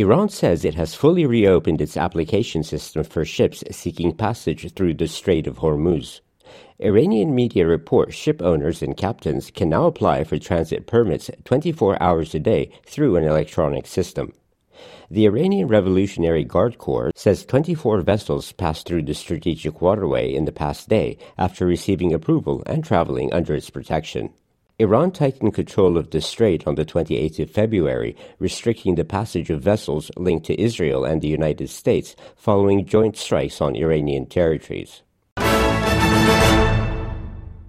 Iran says it has fully reopened its application system for ships seeking passage through the Strait of Hormuz. Iranian media report ship owners and captains can now apply for transit permits 24 hours a day through an electronic system. The Iranian Revolutionary Guard Corps says 24 vessels passed through the strategic waterway in the past day after receiving approval and traveling under its protection. Iran tightened control of the strait on the 28th of February, restricting the passage of vessels linked to Israel and the United States following joint strikes on Iranian territories.